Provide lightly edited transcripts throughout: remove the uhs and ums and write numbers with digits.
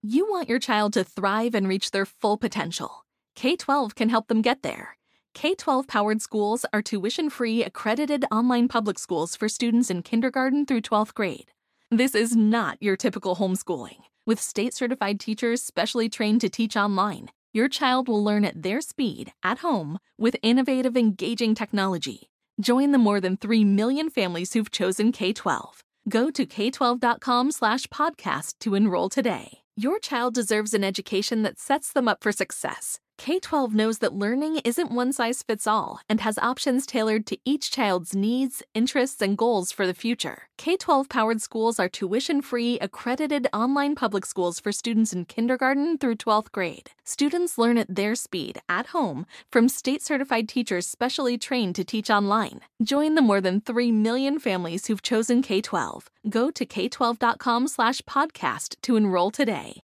You want your child to thrive and reach their full potential. K-12 can help them get there. K-12 powered schools are tuition-free, accredited online public schools for students in kindergarten through 12th grade. This is not your typical homeschooling. With state-certified teachers specially trained to teach online, your child will learn at their speed, at home, with innovative, engaging technology. Join the more than 3 million families who've chosen K-12. Go to k12.com/podcast to enroll today. Your child deserves an education that sets them up for success. K-12 knows that learning isn't one size fits all and has options tailored to each child's needs, interests, and goals for the future. K-12 powered schools are tuition-free, accredited online public schools for students in kindergarten through 12th grade. Students learn at their speed, at home, from state-certified teachers specially trained to teach online. Join the more than 3 million families who've chosen K-12. Go to k12.com/podcast to enroll today.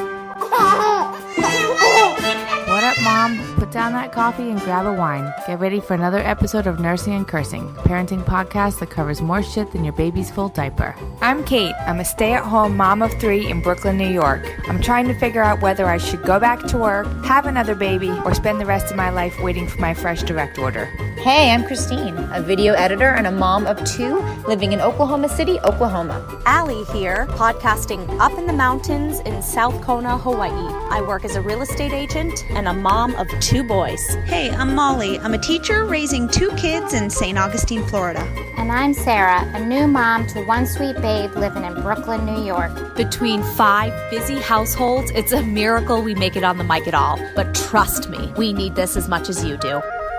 What up, Mom? Put down that coffee and grab a wine. Get ready for another episode of Nursing and Cursing, a parenting podcast that covers more shit than your baby's full diaper. I'm Kate. I'm a stay-at-home mom of 3 in Brooklyn, New York. I'm trying to figure out whether I should go back to work, have another baby, or spend the rest of my life waiting for my fresh direct order. Hey, I'm Christine, a video editor and a mom of 2 living in Oklahoma City, Oklahoma. Allie here, podcasting up in the mountains in South Kona, Hawaii. I work as a real estate agent and a mom of 2 boys. Hey, I'm Molly. I'm a teacher raising 2 kids in St. Augustine, Florida. And I'm Sarah, a new mom to 1 sweet babe living in Brooklyn, New York. Between 5 busy households, it's a miracle we make it on the mic at all. But trust me, we need this as much as you do.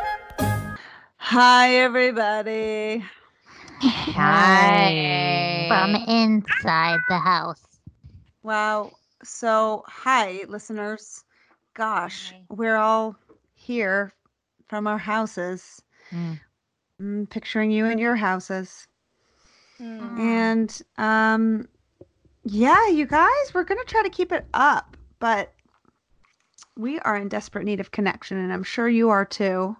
Hi, everybody. Hi. From inside the house. Wow. So, hi, listeners. Gosh, we're all here from our houses. Picturing you in your houses. And, yeah, you guys, we're going to try to keep it up, but we are in desperate need of connection, and I'm sure you are too.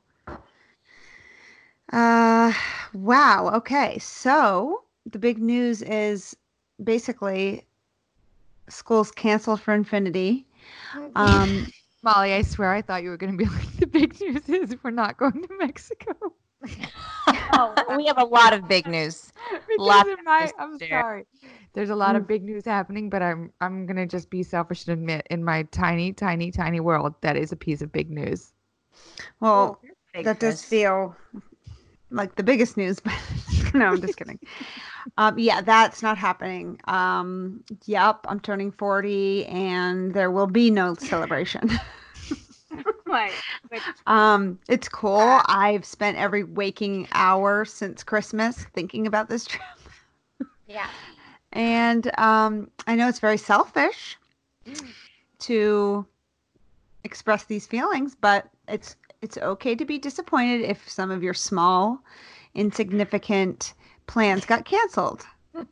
Wow. Okay. So the big news is basically school's canceled for infinity. Molly, I swear I thought you were going to be like, the big news is we're not going to Mexico. Oh, we have a lot of big news. I'm sorry. There's a lot of big news happening, but I'm going to just be selfish and admit in my tiny, tiny, tiny world, that is a piece of big news. Well, that does feel like the biggest news, but no, I'm just kidding. Yeah, that's not happening. Yep, I'm turning 40 and there will be no celebration. It's cool. I've spent every waking hour since Christmas thinking about this trip. Yeah. And I know it's very selfish to express these feelings, but it's okay to be disappointed if some of your small, insignificant plans got canceled.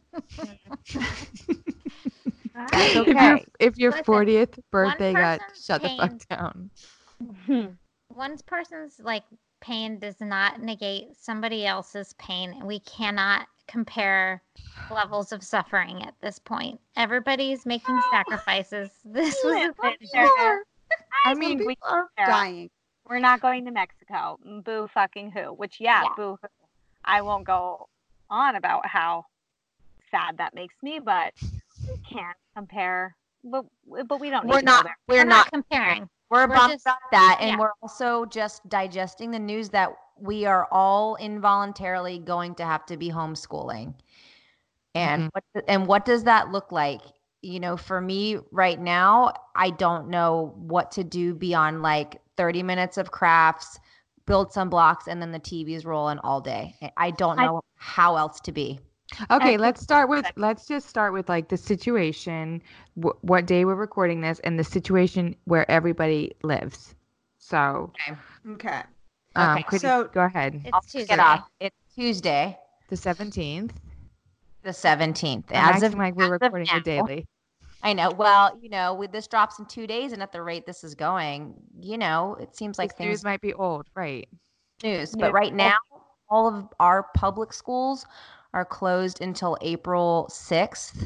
That's okay. If your 40th birthday got shut the fuck down. One person's pain does not negate somebody else's pain, and we cannot compare levels of suffering at this point. Everybody's making sacrifices. This was I mean, we are dying. We're not going to Mexico. Boo fucking who. Which, boo hoo. I won't go on about how sad that makes me, but can't compare. But we don't. We're not comparing. We're bummed about that, and we're also just digesting the news that we are all involuntarily going to have to be homeschooling. And what does that look like? You know, for me right now, I don't know what to do beyond 30 minutes of crafts, build some blocks, and then the TV's rolling all day. I don't know how else to be. Okay, let's just start with the situation, what day we're recording this, and the situation where everybody lives. So, okay. So go ahead. It's Tuesday. Get off. It's Tuesday, the 17th. The 17th. As of we're recording it daily. I know. Well, this drops in 2 days, and at the rate this is going, it seems like things might be old, right? But right now, all of our public schools are closed until April 6th.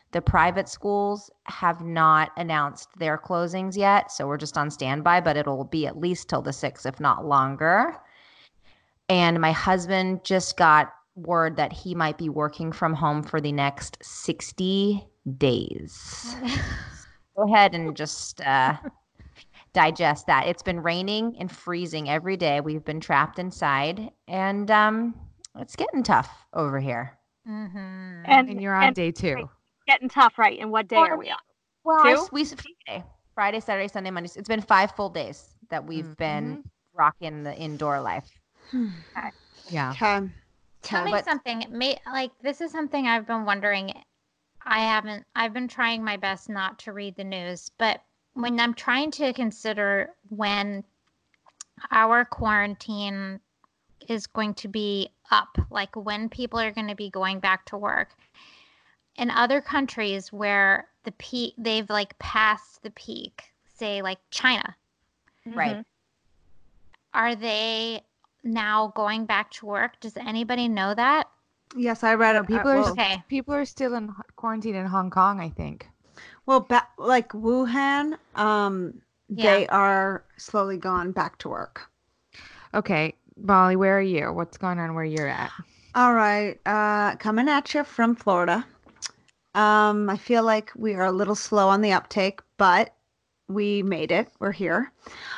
The private schools have not announced their closings yet, so we're just on standby, but it'll be at least till the 6th, if not longer. And my husband just got word that he might be working from home for the next 60 days. Go ahead and just digest that. It's been raining and freezing every day. We've been trapped inside, and it's getting tough over here. Mm-hmm. And you're on day 2. Getting tough, right? And what day are we on? Well, Friday, Saturday, Sunday, Monday. It's been 5 full days that we've been rocking the indoor life. Okay. Yeah. Tell me something. This is something I've been wondering. I've been trying my best not to read the news, but when I'm trying to consider when our quarantine is going to be up, like when people are going to be going back to work, in other countries where the peak, they've like passed the peak, say like China. Right. Are they now going back to work? Does anybody know that? Yes, I read it. People are still in quarantine in Hong Kong, I think. Well, like Wuhan, they are slowly gone back to work. Okay, Molly, where are you? What's going on where you're at? All right, coming at you from Florida. I feel like we are a little slow on the uptake, but we made it. We're here.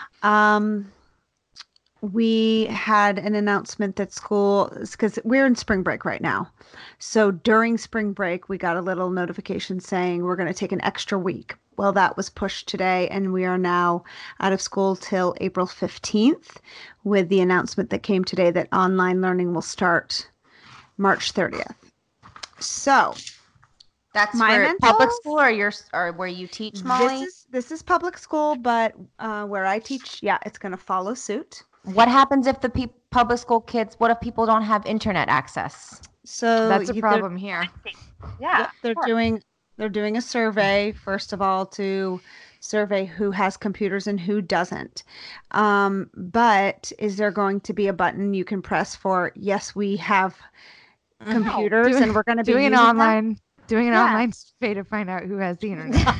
We had an announcement that school, because we're in spring break right now. So during spring break, we got a little notification saying we're going to take an extra week. Well, that was pushed today, and we are now out of school till April 15th with the announcement that came today that online learning will start March 30th. So that's for public school or where you teach, Molly? This is public school, but where I teach, it's going to follow suit. What happens if the public school kids, what if people don't have internet access? So that's a problem here. Yeah. They're doing a survey, first of all, to survey who has computers and who doesn't. But is there going to be a button you can press for, yes, we have computers and we're going to be doing an online survey to find out who has the internet.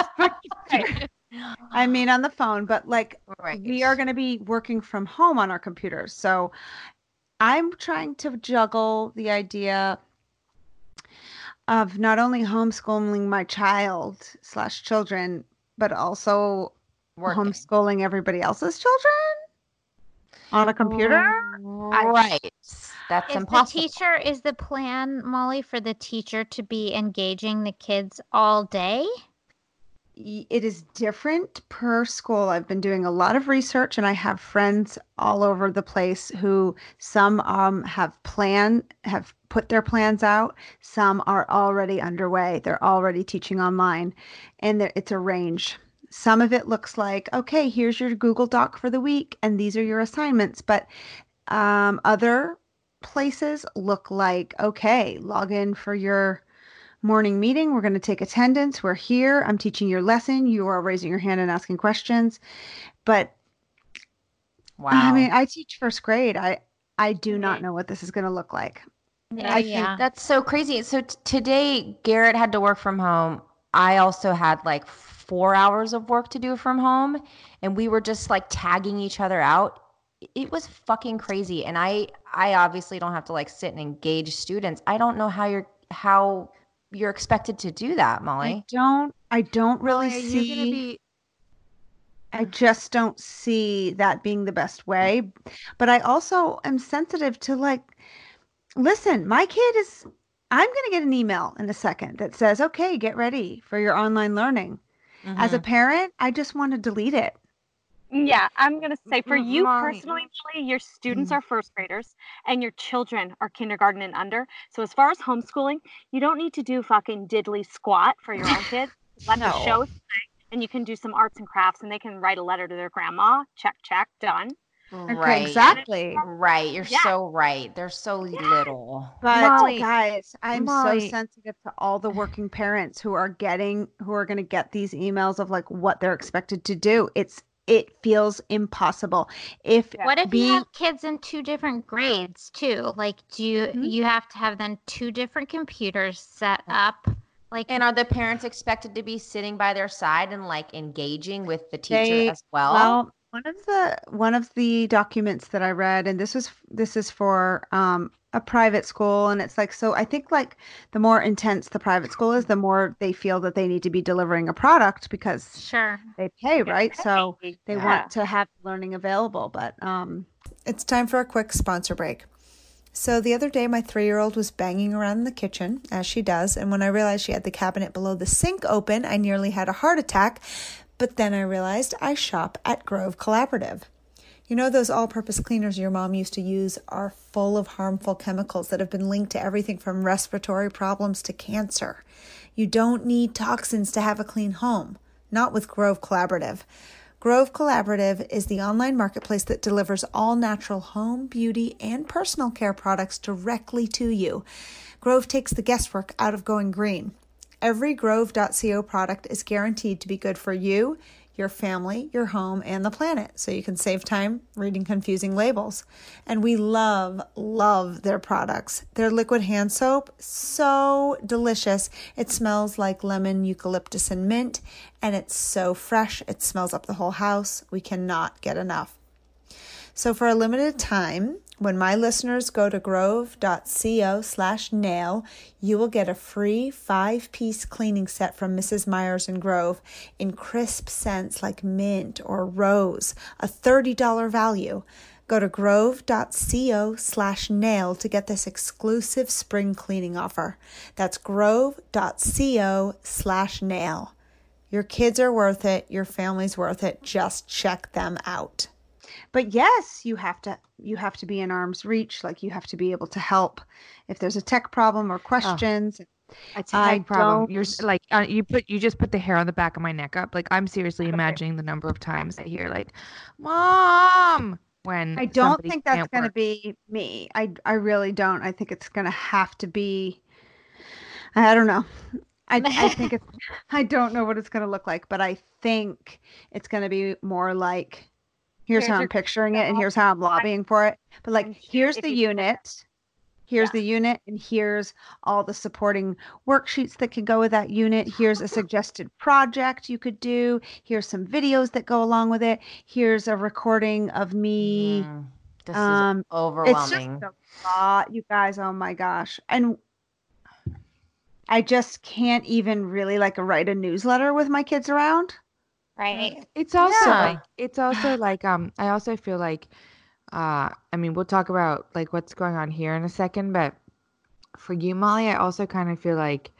I mean, on the phone, but we are going to be working from home on our computers. So I'm trying to juggle the idea of not only homeschooling my child/children, but also homeschooling everybody else's children on a computer. Right. That's impossible. Is the plan, Molly, for the teacher to be engaging the kids all day? It is different per school. I've been doing a lot of research, and I have friends all over the place who some have put their plans out. Some are already underway. They're already teaching online, and it's a range. Some of it looks like, okay, here's your Google Doc for the week, and these are your assignments. But other places look like, okay, log in for your morning meeting. We're going to take attendance. We're here. I'm teaching your lesson. You are raising your hand and asking questions. But wow, I mean, I teach first grade. I do not know what this is going to look like. Yeah. That's so crazy. So today Garrett had to work from home. I also had like 4 hours of work to do from home, and we were just like tagging each other out. It was fucking crazy. And I obviously don't have to like sit and engage students. I don't know how you're expected to do that, Molly. I don't really see. I just don't see that being the best way. But I also am sensitive to listen, I'm going to get an email in a second that says, okay, get ready for your online learning. Mm-hmm. As a parent, I just want to delete it. Yeah, I'm going to say for you personally, Molly, your students are first graders and your children are kindergarten and under. So as far as homeschooling, you don't need to do fucking diddly squat for your own kids. Let them show and you can do some arts and crafts and they can write a letter to their grandma. Check, done. Right. Exactly. Right. You're so right. They're so little. But Molly, guys, I'm so sensitive to all the working parents who are going to get these emails of what they're expected to do. It feels impossible. What if you have kids in 2 different grades too? Like, do you have to have then 2 different computers set up Like, And are the parents expected to be sitting by their side and like engaging with the teacher They as well? well, one of the documents that I read, and this is for a private school, and it's like, so I think like the more intense the private school is, the more they feel that they need to be delivering a product because sure. they pay, right? So they Yeah. want to have learning available, but It's time for a quick sponsor break. So the other day, my 3-year-old was banging around in the kitchen, as she does, and when I realized she had the cabinet below the sink open, I nearly had a heart attack. But then I realized I shop at Grove Collaborative. You know, those all-purpose cleaners your mom used to use are full of harmful chemicals that have been linked to everything from respiratory problems to cancer. You don't need toxins to have a clean home, not with Grove Collaborative. Grove Collaborative is the online marketplace that delivers all natural home, beauty, and personal care products directly to you. Grove takes the guesswork out of going green. Every Grove.co product is guaranteed to be good for you, your family, your home, and the planet, so you can save time reading confusing labels. And we love their products. Their liquid hand soap, so delicious. It smells like lemon, eucalyptus, and mint, and it's so fresh. It smells up the whole house. We cannot get enough. So for a limited time, when my listeners go to grove.co/nail, you will get a free 5-piece cleaning set from Mrs. Myers and Grove in crisp scents like mint or rose, a $30 value. Go to grove.co/nail to get this exclusive spring cleaning offer. That's grove.co/nail. Your kids are worth it. Your family's worth it. Just check them out. But yes, you have to be in arm's reach. Like you have to be able to help if there's a tech problem or questions. A tech problem. You're like you just put the hair on the back of my neck up. Like I'm seriously imagining the number of times I hear like, "Mom," when I don't somebody think that's can't going to work. be me. I really don't. I think it's going to have to be. I don't know. I think it's. I don't know what it's going to look like, but I think it's going to be more like. Here's how I'm picturing it, and here's how I'm lobbying for it. But like, here's the unit, and here's all the supporting worksheets that could go with that unit. Here's a suggested project you could do. Here's some videos that go along with it. Here's a recording of me. This is overwhelming. It's just a lot, you guys. Oh my gosh. And I just can't even really like write a newsletter with my kids around. Right. It's also like I also feel like I mean we'll talk about like what's going on here in a second, but for you, Molly, I also kind of feel like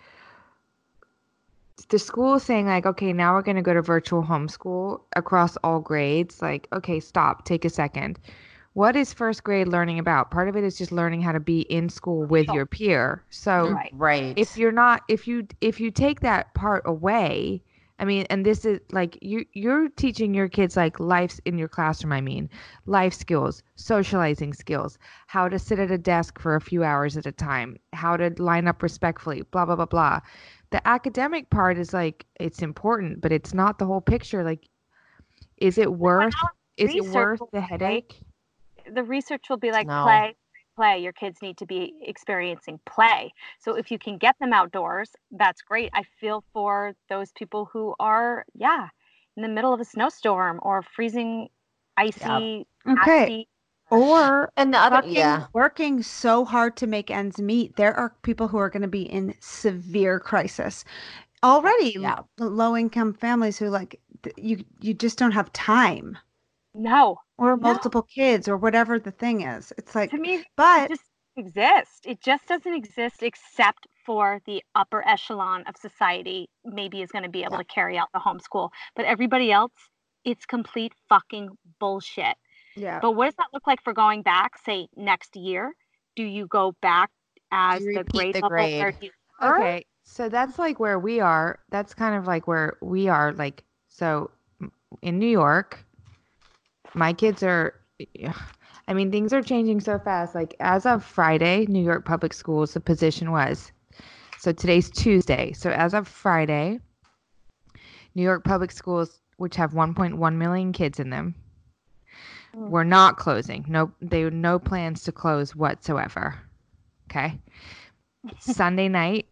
the school saying like, okay, now we're going to go to virtual homeschool across all grades. Like, okay, stop, take a second. What is first grade learning about? Part of it is just learning how to be in school with your peer. So right. if you're not, if you take that part away, I mean, and this is like you're teaching your kids like life in your classroom. I mean, life skills, socializing skills, how to sit at a desk for a few hours at a time, how to line up respectfully, blah, blah, blah, blah. The academic part is like, it's important, but it's not the whole picture. Like, is it worth the headache? The research will be like No. play. Your kids need to be experiencing play. So if you can get them outdoors, that's great. I feel for those people who are, in the middle of a snowstorm or freezing, icy, nasty. Or and the other, working so hard to make ends meet. There are people who are going to be in severe crisis already. Low-income families who like you just don't have time. No. Or multiple kids or whatever the thing is. It's like, to me, but it just exist. It just doesn't exist except for the upper echelon of society maybe is going to be able to carry out the homeschool. But everybody else, it's complete fucking bullshit. Yeah. But what does that look like for going back, say, next year? Do you go back as the grade level where you were? Okay, so that's like where we are. That's kind of like where we are. Like, so in New York, my kids are, I mean, things are changing so fast. Like as of Friday, New York Public Schools, the position was, so today's Tuesday. So as of Friday, New York Public Schools, which have 1.1 million kids in them, were not closing. No plans to close whatsoever. Okay. Sunday night,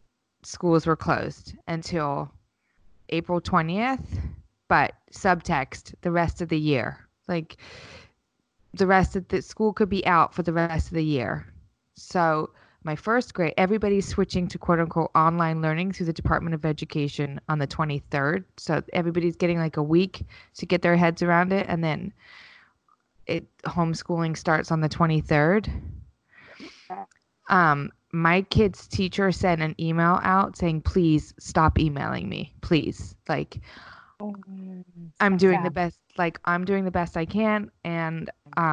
schools were closed until April 20th, but subtext the rest of the year. Like the rest of the school could be out for the rest of the year. So my first grade, everybody's switching to quote unquote online learning through the Department of Education on the 23rd. So everybody's getting like a week to get their heads around it. And then homeschooling starts on the 23rd. My kid's teacher sent an email out saying, please stop emailing me, please. Like, I'm doing the best. Like, I'm doing the best I can. And,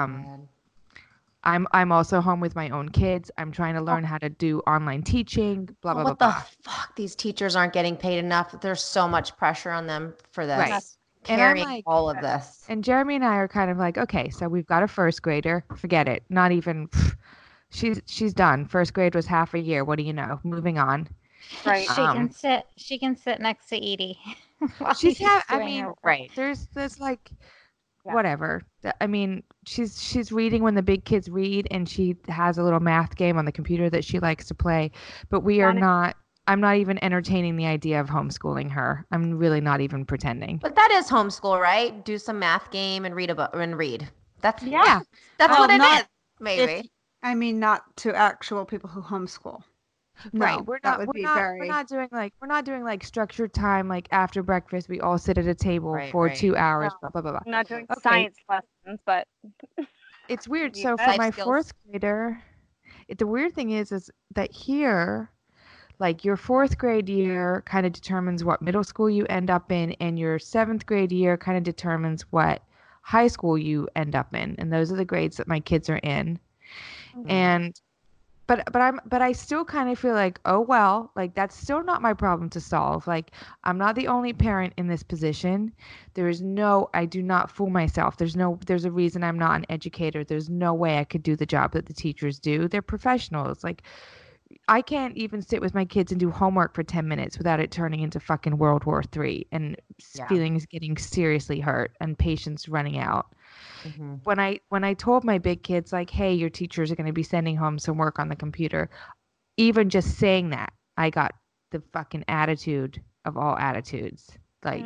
I'm also home with my own kids. I'm trying to learn how to do online teaching, blah, blah, What blah, the blah. fuck? These teachers aren't getting paid enough. There's so much pressure on them for this. Right. Carrying And I'm like, all of this. And Jeremy and I are kind of like, okay, so we've got a first grader. Forget it. Not even, she's done. First grade was half a year. What do you know? Moving on. Right. She can sit next to Edie. Right. There's like, whatever. I mean, she's reading when the big kids read, and she has a little math game on the computer that she likes to play. But I'm not even entertaining the idea of homeschooling her. I'm really not even pretending. But that is homeschool, right? Do some math game and read a book and read. That's yeah. That's what it not is. Maybe. Not to actual people who homeschool. Right. No, We're not doing like structured time, like after breakfast we all sit at a table for 2 hours, blah blah blah. I'm not doing science lessons, but it's weird. So for my fourth grader, the weird thing is that here, like your fourth grade year kind of determines what middle school you end up in, and your seventh grade year kind of determines what high school you end up in, and those are the grades that my kids are in. And but I still kind of feel like, oh well, like that's still not my problem to solve. Like I'm not the only parent in this position. I do not fool myself. There's a reason I'm not an educator. There's no way I could do the job that the teachers do. They're professionals. Like I can't even sit with my kids and do homework for 10 minutes without it turning into fucking World War III and feelings getting seriously hurt and patience running out. Mm-hmm. When I told my big kids, like, hey, your teachers are going to be sending home some work on the computer, even just saying that, I got the fucking attitude of all attitudes. Like,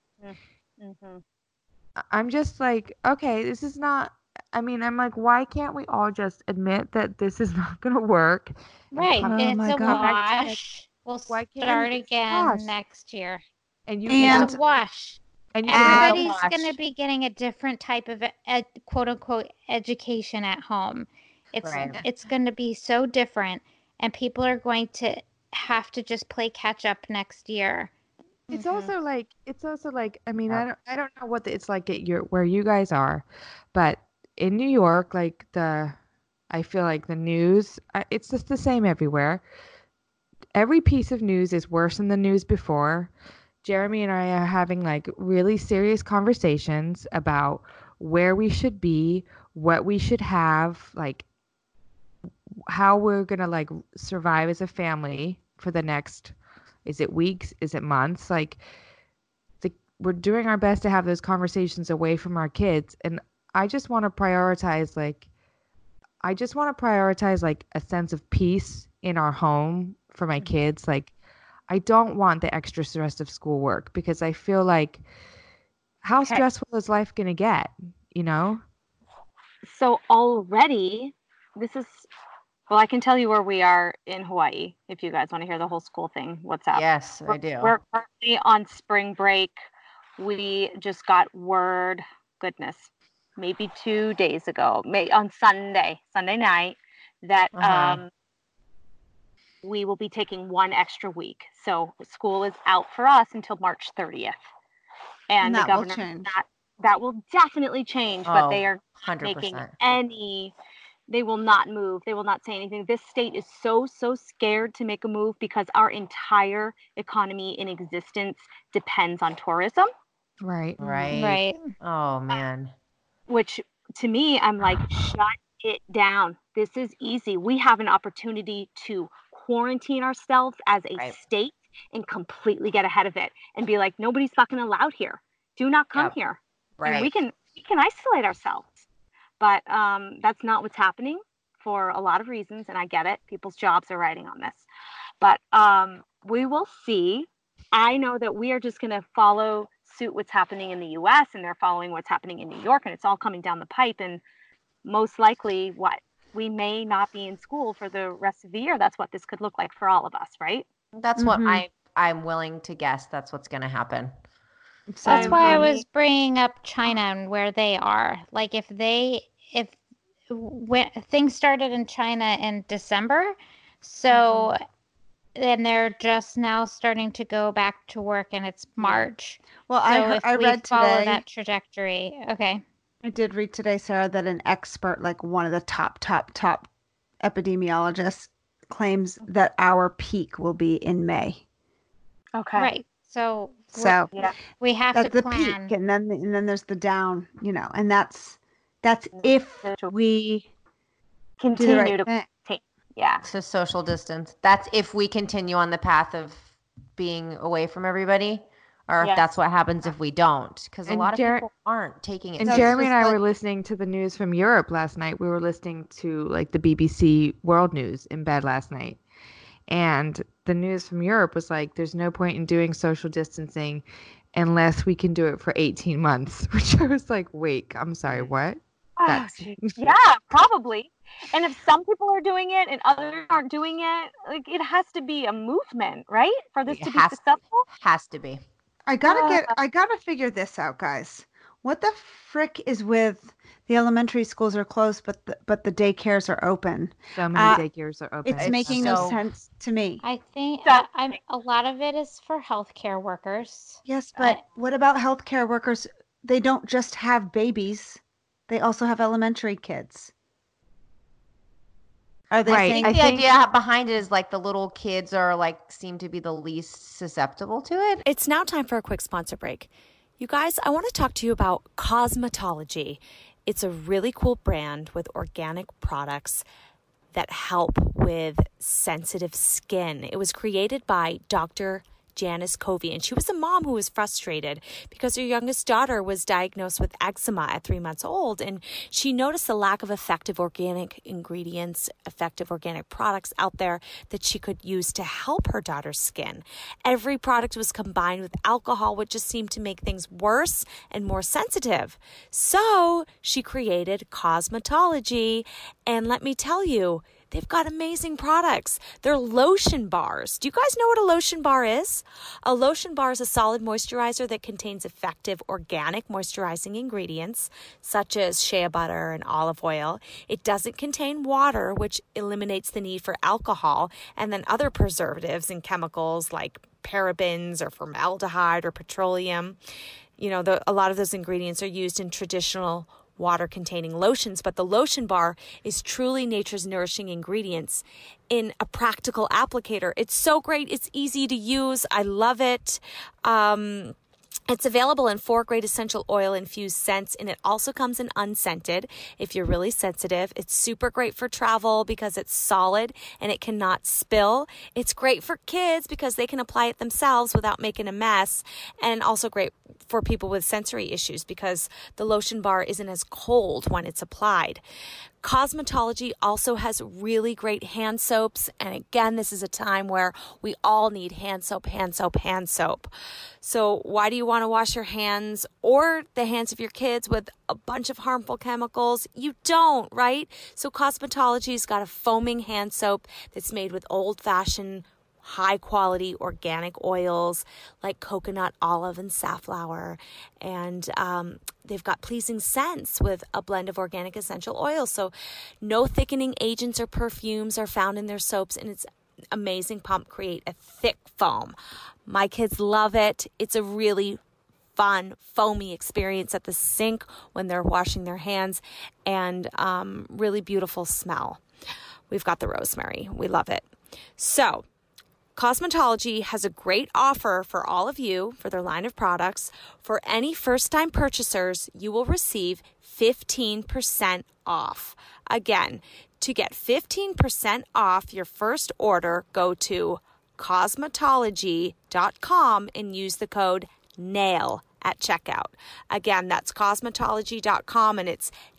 I'm just like, okay, this is not, I mean, I'm like, why can't we all just admit that this is not going to work? Right. It's a wash. We'll start again next year. It's a wash. And everybody's going to be getting a different type of quote unquote education at home. It's going to be so different, and people are going to have to just play catch up next year. It's also like I mean, I don't know what it's like at where you guys are, but in New York, like I feel like the news, it's just the same everywhere. Every piece of news is worse than the news before. Jeremy and I are having like really serious conversations about where we should be, what we should have, like how we're going to like survive as a family for the next, is it weeks? Is it months? Like we're doing our best to have those conversations away from our kids. And I just want to prioritize like a sense of peace in our home for my kids. Like I don't want the extra stress of schoolwork, because I feel like how stressful is life going to get, you know? So already I can tell you where we are in Hawaii. If you guys want to hear the whole school thing, what's up? Yes, I do. We're currently on spring break. We just got word, goodness, maybe 2 days ago, on Sunday night, that we will be taking one extra week. So school is out for us until March 30th. And the governor, that will definitely change, but they are 100%. making they will not move. They will not say anything. This state is so scared to make a move because our entire economy in existence depends on tourism. Right. Oh, man. Which to me, I'm like, shut it down. This is easy. We have an opportunity to quarantine ourselves as a state and completely get ahead of it and be like, nobody's fucking allowed here. Do not come here. Right. And we can isolate ourselves. But that's not what's happening for a lot of reasons, and I get it. People's jobs are riding on this. But we will see. I know that we are just going to follow suit what's happening in the US, and they're following what's happening in New York, and it's all coming down the pipe. And most likely we may not be in school for the rest of the year. That's what this could look like for all of us, right? That's what I'm willing to guess. That's what's going to happen. That's why I was bringing up China and where they are. Like when things started in China in December, so and they're just now starting to go back to work, and it's March. Well, so I read follow today that trajectory. Okay. I did read today, Sarah, that an expert, like one of the top epidemiologists, claims that our peak will be in May. Okay. Right. So we have that's to the plan. peak, and then there's the down, and that's if we continue to take. Yeah. So social distance. That's if we continue on the path of being away from everybody, or if that's what happens if we don't, because a lot of people aren't taking it. And Jeremy and I were listening to the news from Europe last night. We were listening to like the BBC World News in bed last night. And the news from Europe was like, there's no point in doing social distancing unless we can do it for 18 months, which I was like, wait, I'm sorry, what? Yeah, probably. And if some people are doing it and others aren't doing it, like it has to be a movement, right? For this to be successful? Has to be. I gotta figure this out, guys. What the frick is with the elementary schools are closed, but the daycares are open? So many daycares are open. It's making no sense to me. I think a lot of it is for healthcare workers. Yes, but what about healthcare workers? They don't just have babies; they also have elementary kids. Are they saying the idea behind it is like the little kids are seem to be the least susceptible to it? It's now time for a quick sponsor break. You guys, I want to talk to you about Cosmetology. It's a really cool brand with organic products that help with sensitive skin. It was created by Dr. Janice Covey, and she was a mom who was frustrated because her youngest daughter was diagnosed with eczema at 3 months old, and she noticed the lack of effective organic ingredients, effective organic products out there that she could use to help her daughter's skin. Every product was combined with alcohol, which just seemed to make things worse and more sensitive. So she created Cosmetology, and let me tell you, they've got amazing products. They're lotion bars. Do you guys know what a lotion bar is? A lotion bar is a solid moisturizer that contains effective organic moisturizing ingredients, such as shea butter and olive oil. It doesn't contain water, which eliminates the need for alcohol and then other preservatives and chemicals like parabens or formaldehyde or petroleum. A lot of those ingredients are used in traditional water-containing lotions, but the lotion bar is truly nature's nourishing ingredients in a practical applicator. It's so great. It's easy to use. I love it. It's available in 4 great essential oil infused scents, and it also comes in unscented if you're really sensitive. It's super great for travel because it's solid and it cannot spill. It's great for kids because they can apply it themselves without making a mess, and also great for people with sensory issues because the lotion bar isn't as cold when it's applied. Cosmetology also has really great hand soaps. And again, this is a time where we all need hand soap. So why do you want to wash your hands or the hands of your kids with a bunch of harmful chemicals? You don't, right? So Cosmetology's got a foaming hand soap that's made with old-fashioned high-quality organic oils like coconut, olive, and safflower. And they've got pleasing scents with a blend of organic essential oils. So no thickening agents or perfumes are found in their soaps, and it's amazing pump create a thick foam. My kids love it. It's a really fun, foamy experience at the sink when they're washing their hands, and really beautiful smell. We've got the rosemary. We love it. So Cosmetology has a great offer for all of you for their line of products. For any first-time purchasers, you will receive 15% off. Again, to get 15% off your first order, go to cosmetology.com and use the code NAIL at checkout. Again, that's cosmetology.com, and it's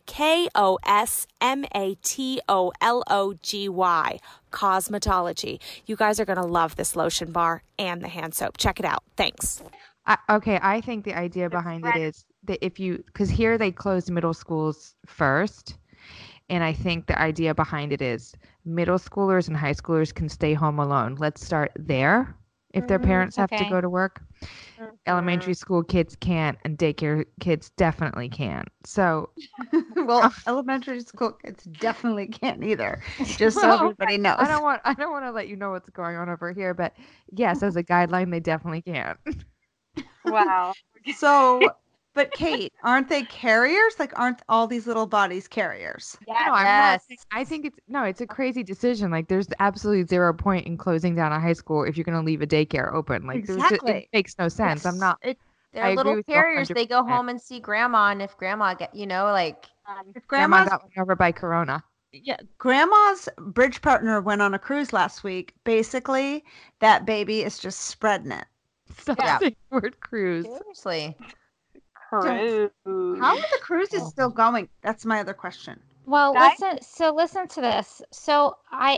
KOSMATOLOGY. Cosmetology. You guys are going to love this lotion bar and the hand soap. Check it out. Thanks. I think the idea behind it is that because here they close middle schools first. And I think the idea behind it is middle schoolers and high schoolers can stay home alone. Let's start there. If their parents have to go to work, elementary school kids can't, and daycare kids definitely can't. So, well, elementary school kids definitely can't either. Just so everybody knows. I don't want to let you know what's going on over here, but yes, as a guideline, they definitely can't. Wow. So, but Kate, aren't they carriers? Like, aren't all these little bodies carriers? Yeah, no, I'm not. I think it's a crazy decision. Like, there's absolutely 0 point in closing down a high school if you're going to leave a daycare open. Like, it makes no sense. I'm not. They're little carriers. They go home and see grandma, and if grandma if grandma got run over by Corona. Yeah, grandma's bridge partner went on a cruise last week. Basically, that baby is just spreading it. Stop saying the word cruise. Seriously. Cruise. How are the cruises still going? That's my other question. Well, listen to this. So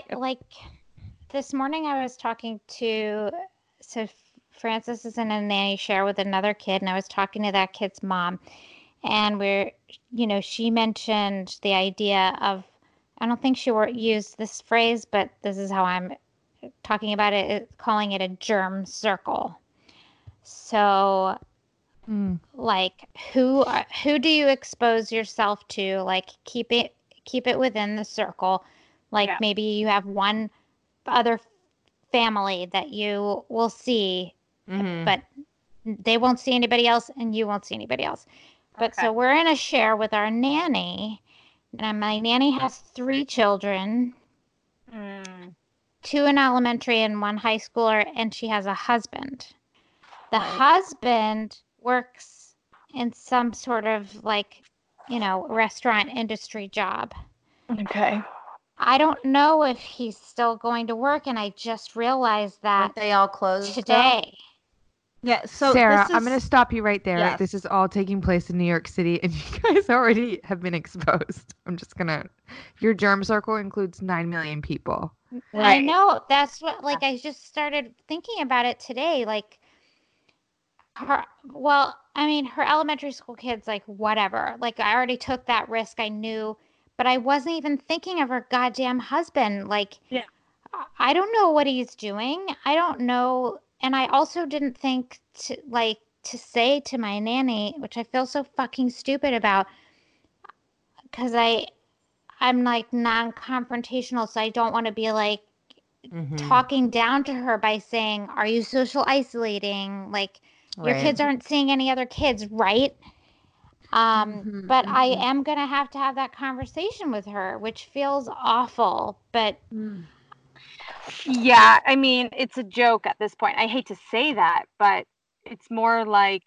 this morning I was talking to Francis is in a nanny share with another kid, and I was talking to that kid's mom, and she mentioned the idea of, I don't think she used this phrase, but this is how I'm talking about it, calling it a germ circle. So like who do you expose yourself to? Like keep it within the circle. Like maybe you have one other family that you will see, but they won't see anybody else and you won't see anybody else. But so we're in a share with our nanny, and my nanny has 3 children, 2 in elementary and 1 high schooler, and she has a husband. The husband works in some sort of restaurant industry job. Okay. I don't know if he's still going to work, and I just realized that aren't they all closed today. Yeah, so Sarah, I'm going to stop you right there. Yes. This is all taking place in New York City, and you guys already have been exposed. I'm just going to... Your germ circle includes 9 million people. Right. I know. That's what, I just started thinking about it today. Her elementary school kids, whatever. I already took that risk. I knew, but I wasn't even thinking of her goddamn husband. I don't know what he's doing. I don't know. And I also didn't think to say to my nanny, which I feel so fucking stupid about, because I'm non-confrontational, so I don't want to be talking down to her by saying, "Are you social isolating?" Your kids aren't seeing any other kids, right? But I am gonna have to have that conversation with her, which feels awful, but. Yeah, I mean, it's a joke at this point. I hate to say that, but it's more like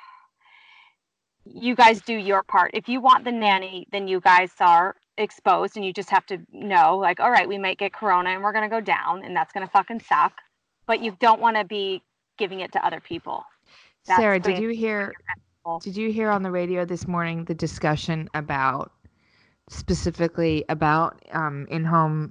you guys do your part. If you want the nanny, then you guys are exposed, and you just have to know, all right, we might get corona and we're going to go down, and that's going to fucking suck. But you don't want to be giving it to other people. Sarah, did you hear on the radio this morning the discussion about specifically about in-home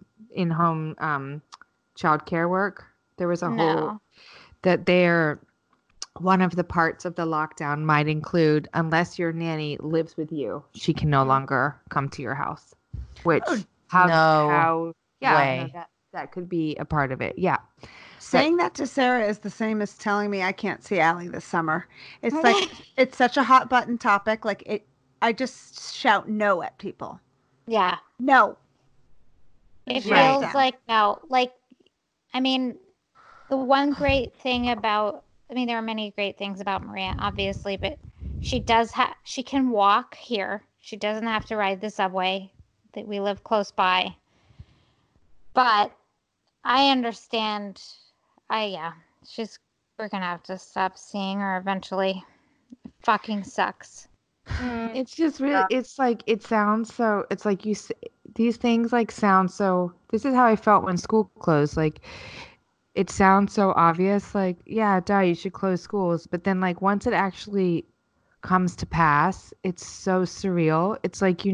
child care work? There was a whole that one of the parts of the lockdown might include, unless your nanny lives with you, she can no longer come to your house. Which that could be a part of it. Yeah. Saying that to Sarah is the same as telling me I can't see Allie this summer. It's it's such a hot button topic. I just shout no at people. Yeah. No. It feels like no. I mean, the one great thing about, there are many great things about Maria, obviously, but she can walk here. She doesn't have to ride the subway. That we live close by. But I understand. We're going to have to stop seeing her eventually. It fucking sucks. It's just really, it sounds so, it's like these things sound so, this is how I felt when school closed. It sounds so obvious, duh, you should close schools. But then once it actually comes to pass, it's so surreal. It's like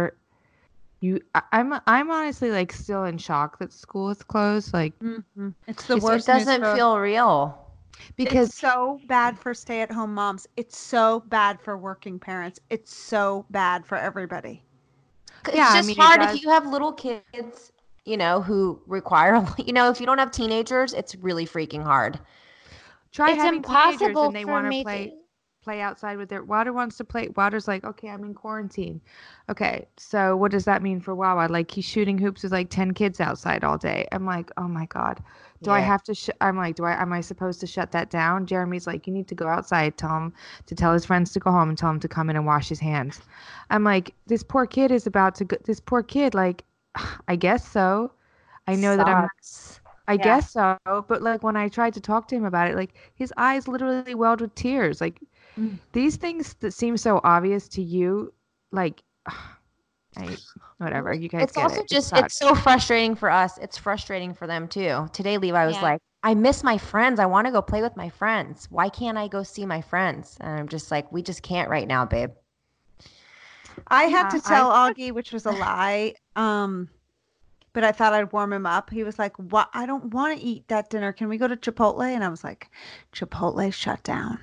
I'm honestly like still in shock that school is closed. Like it's the It worst. doesn't feel real. because It's so bad for stay-at-home moms. It's so bad for working parents. It's so bad for everybody. It's Yeah, I just mean, it hard does- if you have little kids, who require, if you don't have teenagers, it's really freaking hard. try It's having teenagers impossible and they for want me to to. play outside with their Water wants to play. Water's like, okay, I'm in quarantine. Okay, so what does that mean for Wawa? Like he's shooting hoops with like 10 kids outside all day. I'm like, oh my God. Do I Yeah. have to I'm like, am I supposed to shut that down? Jeremy's like, you need to go outside, tell him to tell his friends to go home and tell him to come in and wash his hands. I'm like, this poor kid is about to go, this poor kid, like, I guess so. I know that I guess so, but like when I tried to talk to him about it, like his eyes literally welled with tears. Like these things that seem so obvious to you, like whatever, you guys It's get also it. just, sucks. it's so frustrating for us. It's frustrating for them too. Today, Levi was Yeah. like, I miss my friends. I want to go play with my friends. Why can't I go see my friends? And I'm just like, we just can't right now, babe. I had to tell Augie, which was a lie. But I thought I'd warm him up. He was like, "What? I don't want to eat that dinner. Can we go to Chipotle?" And I was like, "Chipotle shut down."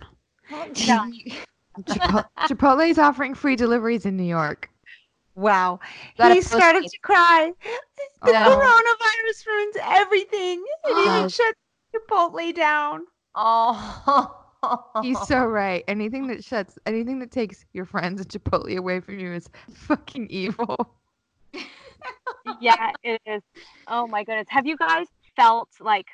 Chipotle's offering free deliveries in New York. Wow. Gotta He post started it. to cry. The Oh. coronavirus ruins everything. It even Yes. shut Chipotle down. Oh, He's so right. Anything that takes your friends and Chipotle away from you is fucking evil. Yeah, it is. Oh my goodness. Have you guys felt like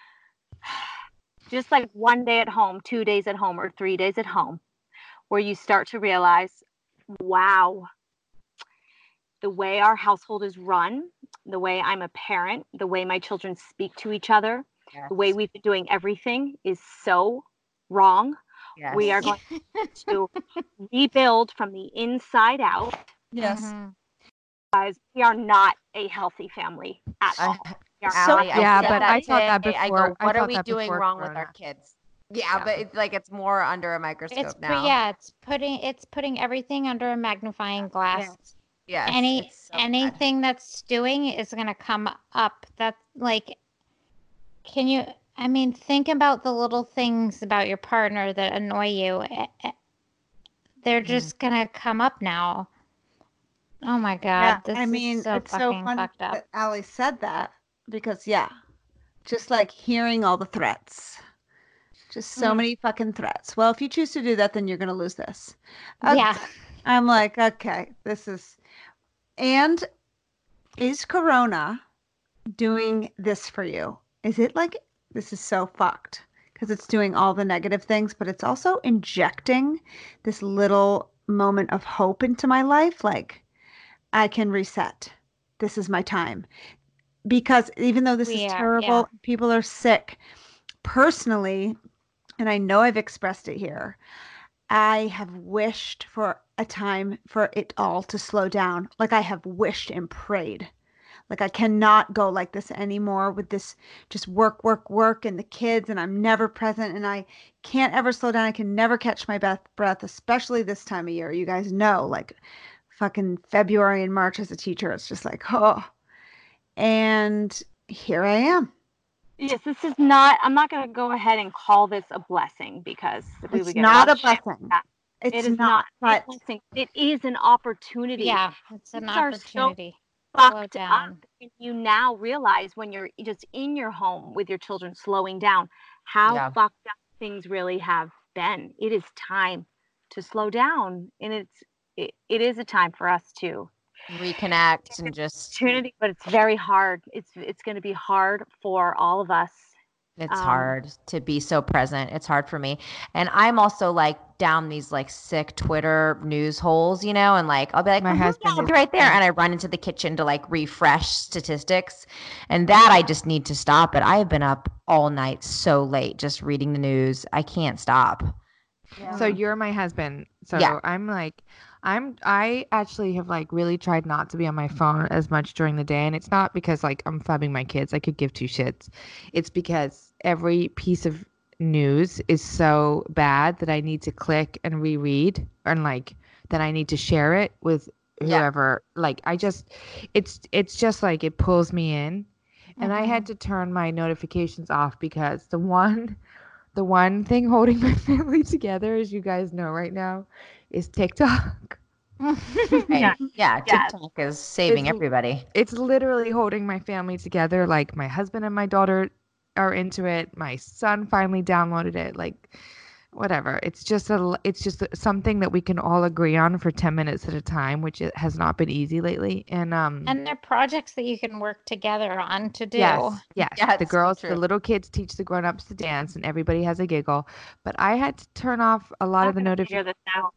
just like one day at home, 2 days at home, or 3 days at home, where you start to realize, wow, the way our household is run, the way I'm a parent, the way my children speak to each other, the way we've been doing everything is so wrong. Yes. We are going to rebuild from the inside out. Yes. Mhm. Guys, we are not a healthy family at all. We are Allie, not. Yeah, said but I thought that today. I before- go, I what are thought we that doing before wrong with Corona. our kids? Yeah, but it's like it's more under a microscope It's now. it's putting everything under a magnifying glass. Yes. Any it's so bad. anything that's stewing is gonna come up. That's like, think about the little things about your partner that annoy you. They're just gonna come up now. Oh my God, this is so it's so fucking funny fucked up. that Allie said that because, just like hearing all the threats, just so many fucking threats. Well, if you choose to do that, then you're going to lose this. Yeah. I'm like, okay, and is Corona doing this for you? Is it like, this is so fucked because it's doing all the negative things, but it's also injecting this little moment of hope into my life. Like, I can reset. This is my time. Because even though this is terrible, people are sick. Personally, and I know I've expressed it here, I have wished for a time for it all to slow down. Like I have wished and prayed. Like I cannot go like this anymore with this just work, and the kids, and I'm never present, and I can't ever slow down. I can never catch my breath, especially this time of year. You guys know, like fucking February and March as a teacher, it's just like, oh. And here I am. Yes, this is not. I'm not going to go ahead and call this a blessing because we would It's get not a shit. blessing. It It's is not, a but blessing. It is an opportunity. Yeah, it's an Things are so opportunity. Slow fucked up, down. and you now realize when you're just in your home with your children, slowing down, how fucked up things really have been. It is time to slow down, and it is a time for us to reconnect and just opportunity, but it's very hard. It's going to be hard for all of us. It's hard to be so present. It's hard for me. And I'm also like down these like sick Twitter news holes, and like I'll be like, My husband I'll is be right there. And I run into the kitchen to like refresh statistics. And that I just need to stop it. I have been up all night so late just reading the news. I can't stop. So you're my husband. So Yeah. I actually have like really tried not to be on my phone as much during the day, and it's not because like I'm phubbing my kids. I could give two shits. It's because every piece of news is so bad that I need to click and reread, and like then I need to share it with whoever. Like it's just like it pulls me in, and I had to turn my notifications off because the one thing holding my family together, as you guys know right now, is TikTok. Right. Yeah, TikTok is saving everybody. It's literally holding my family together. Like my husband and my daughter are into it. My son finally downloaded it. Like whatever. It's just something that we can all agree on for 10 minutes at a time, which it has not been easy lately. And they're projects that you can work together on to do. Yes. Yeah, The girls, the little kids teach the grown-ups to dance, and everybody has a giggle. But I had to turn off a lot of the notifications.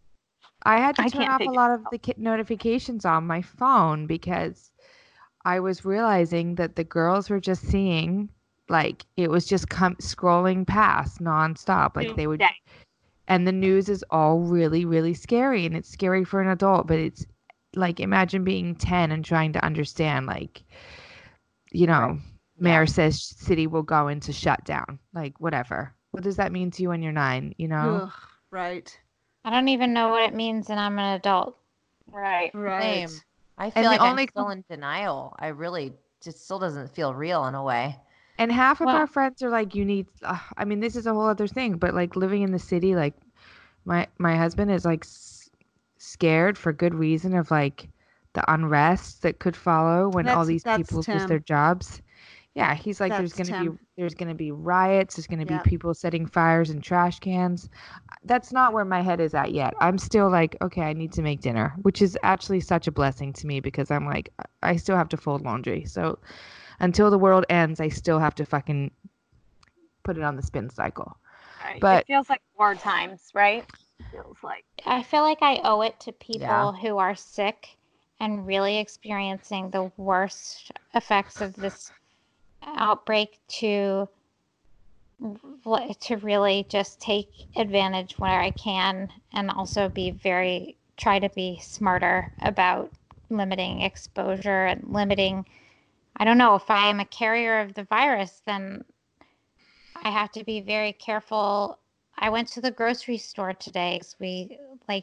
I had to turn off a lot of the notifications on my phone because I was realizing that the girls were just seeing, like, it was just scrolling past nonstop. Like they would, and the news is all really, really scary, and it's scary for an adult, but it's like, imagine being 10 and trying to understand, like, you know, mayor says city will go into shutdown. Like, whatever. What does that mean to you when you're 9, you know? Ugh, right. I don't even know what it means, and I'm an adult. Right. Same. I feel like I'm still in denial. I really, it still doesn't feel real in a way. And half of our friends are like, you need, I mean, this is a whole other thing, but like living in the city, like my husband is like scared for good reason of like the unrest that could follow when all these people lose their jobs. Yeah, he's like, there's gonna be riots. There's gonna be people setting fires in trash cans. That's not where my head is at yet. I'm still like, okay, I need to make dinner, which is actually such a blessing to me because I'm like, I still have to fold laundry. So until the world ends, I still have to fucking put it on the spin cycle. Right. But it feels like war times, right? Feels like. I feel like I owe it to people who are sick and really experiencing the worst effects of this outbreak to really just take advantage where I can, and also try to be smarter about limiting exposure and limiting. I don't know, if I am a carrier of the virus, then I have to be very careful. I went to the grocery store today because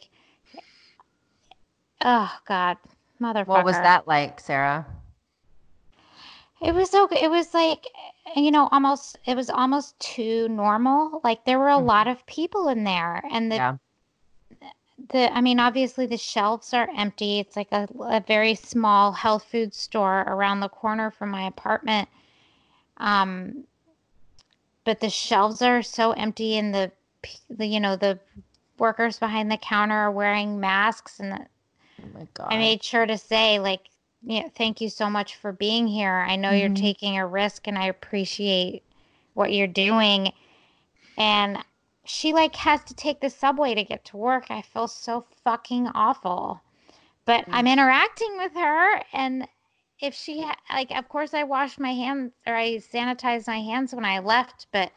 oh God, motherfucker. What was that like, Sarah? It was okay. It was like, it was almost too normal. Like there were a lot of people in there, and obviously the shelves are empty. It's like a very small health food store around the corner from my apartment. But the shelves are so empty, and the workers behind the counter are wearing masks, and oh my God. I made sure to say, like, thank you so much for being here. I know you're taking a risk, and I appreciate what you're doing. And she has to take the subway to get to work. I feel so fucking awful. But I'm interacting with her, and if she of course I washed my hands, or I sanitized my hands when I left, but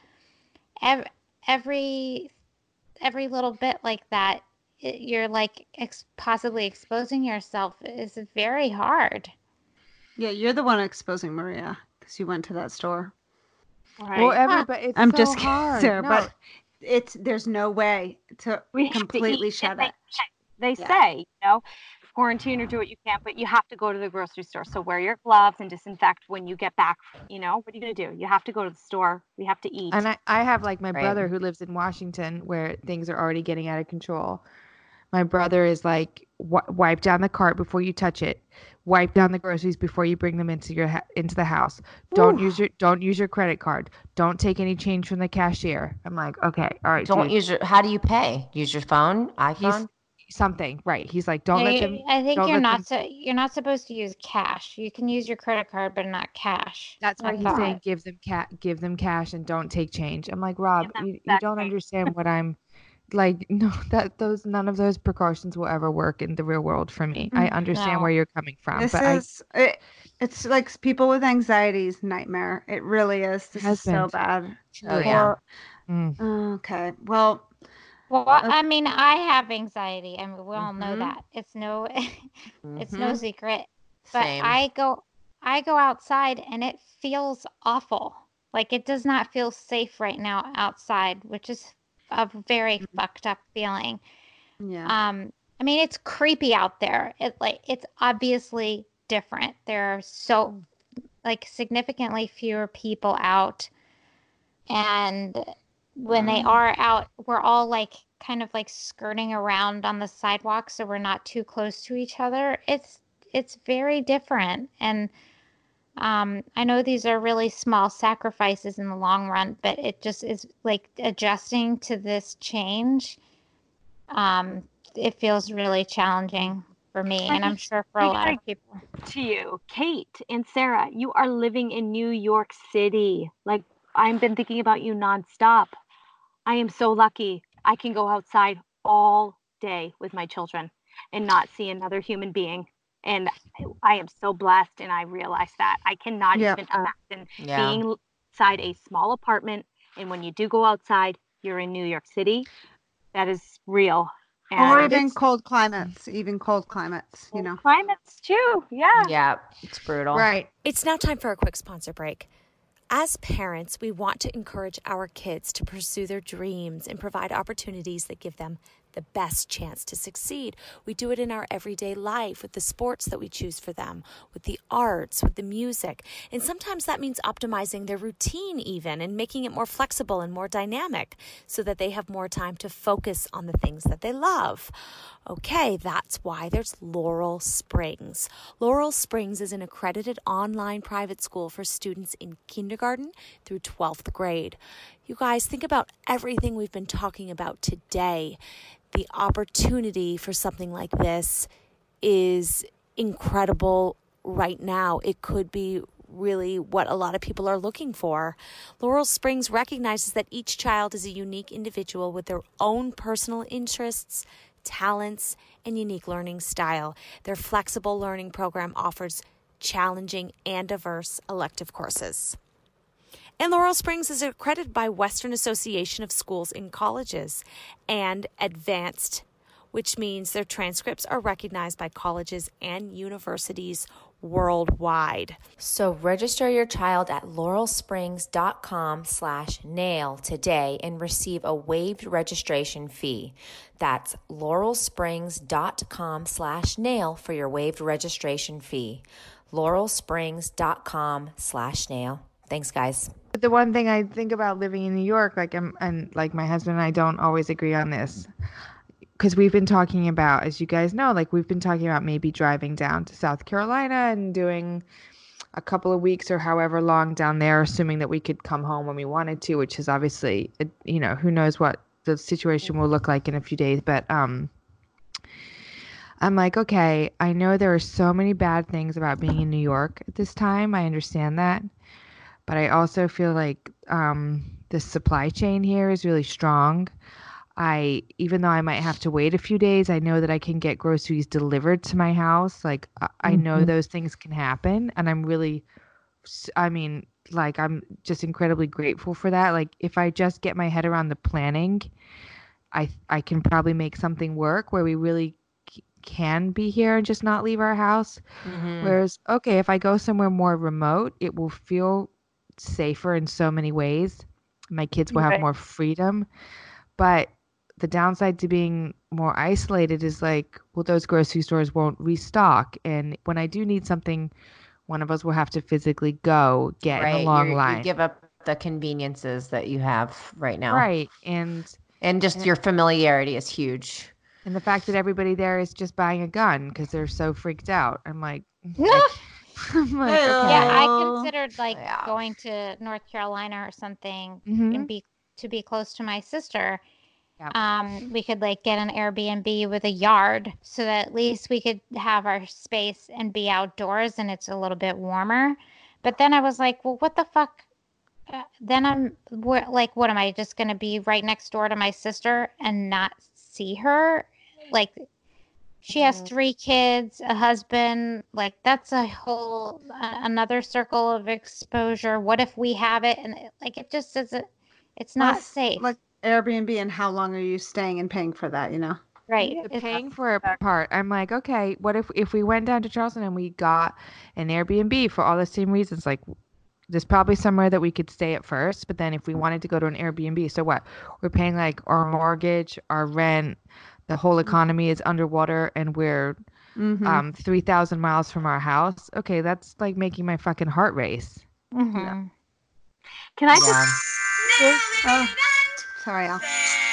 every little bit like that, you're possibly exposing yourself is very hard. Yeah, you're the one exposing Maria because you went to that store. Right. Well, everybody, it's I'm so just hard. Sarah, but there's no way to completely shut it. They say, quarantine or do what you can, but you have to go to the grocery store. So wear your gloves and disinfect when you get back. What are you going to do? You have to go to the store. We have to eat. And I have my brother who lives in Washington where things are already getting out of control. My brother is like, wipe down the cart before you touch it. Wipe down the groceries before you bring them into the house. Don't use your credit card. Don't take any change from the cashier. I'm like, okay, all right. Don't use how do you pay? Use your phone, iPhone? Something, right? He's like, don't let them. I think you're not supposed to use cash. You can use your credit card, but not cash. That's why he's saying give them cash and don't take change. I'm like, Rob, you don't understand what I'm. Like, no, none of those precautions will ever work in the real world for me. I understand where you're coming from. It's like people with anxiety's nightmare. It really is. This is so bad. Oh, yeah. Okay. Well, I mean, I have anxiety. I mean, we all know that. It's no secret. But Same. I go outside and it feels awful. Like it does not feel safe right now outside, which is a very fucked up feeling. Yeah. I mean, it's creepy out there. It's obviously different. There are so like significantly fewer people out, and when they are out, we're all like kind of like skirting around on the sidewalk so we're not too close to each other. It's very different, and I know these are really small sacrifices in the long run, but it just is like adjusting to this change. It feels really challenging for me, and I'm sure for a lot of people. To you, Kate and Sarah, you are living in New York City. Like, I've been thinking about you nonstop. I am so lucky. I can go outside all day with my children and not see another human being. And I am so blessed, and I realize that. I cannot even imagine being inside a small apartment. And when you do go outside, you're in New York City. That is real. Or even cold climates, you know. Climates too, yeah. Yeah, it's brutal. Right. It's now time for a quick sponsor break. As parents, we want to encourage our kids to pursue their dreams and provide opportunities that give them the best chance to succeed. We do it in our everyday life with the sports that we choose for them, with the arts, with the music. And sometimes that means optimizing their routine even and making it more flexible and more dynamic so that they have more time to focus on the things that they love. Okay, that's why there's Laurel Springs. Laurel Springs is an accredited online private school for students in kindergarten through 12th grade. You guys, think about everything we've been talking about today. The opportunity for something like this is incredible right now. It could be really what a lot of people are looking for. Laurel Springs recognizes that each child is a unique individual with their own personal interests, talents, and unique learning style. Their flexible learning program offers challenging and diverse elective courses. And Laurel Springs is accredited by Western Association of Schools and Colleges and advanced, which means their transcripts are recognized by colleges and universities worldwide. So register your child at laurelsprings.com/nail today and receive a waived registration fee. That's laurelsprings.com/nail for your waived registration fee. laurelsprings.com/nail. Thanks, guys. But the one thing I think about living in New York, like my husband and I don't always agree on this, because we've been talking about, as you guys know, like we've been talking about maybe driving down to South Carolina and doing a couple of weeks or however long down there, assuming that we could come home when we wanted to, which is obviously, who knows what the situation will look like in a few days. But I'm like, okay, I know there are so many bad things about being in New York at this time. I understand that. But I also feel like the supply chain here is really strong. Even though I might have to wait a few days, I know that I can get groceries delivered to my house. Like I know those things can happen. And I'm just incredibly grateful for that. Like if I just get my head around the planning, I can probably make something work where we really can be here and just not leave our house. Whereas, okay, if I go somewhere more remote, it will feel safer in so many ways. My kids will have more freedom. But the downside to being more isolated is like, well, those grocery stores won't restock. And when I do need something, one of us will have to physically go get in a long line. You give up the conveniences that you have right now. Right. And just your familiarity is huge. And the fact that everybody there is just buying a gun because they're so freaked out. I'm like, okay. Yeah, I considered going to North Carolina or something and be close to my sister. We could get an Airbnb with a yard so that at least we could have our space and be outdoors and it's a little bit warmer. But then I was like, well, what the fuck? Then what am I just going to be right next door to my sister and not see her? Like, she has 3 kids, a husband. Like, that's a whole another circle of exposure. What if we have it? And it just isn't. It's not safe. Like Airbnb, and how long are you staying and paying for that? Right. Paying for a part. I'm like, okay, what if we went down to Charleston and we got an Airbnb for all the same reasons? Like, There's probably somewhere that we could stay at first, but then if we wanted to go to an Airbnb, so what? We're paying like our mortgage, our rent, the whole economy is underwater, and we're 3,000 miles from our house. Okay, that's like making my fucking heart race. Mm-hmm. Can I Oh, sorry, Al.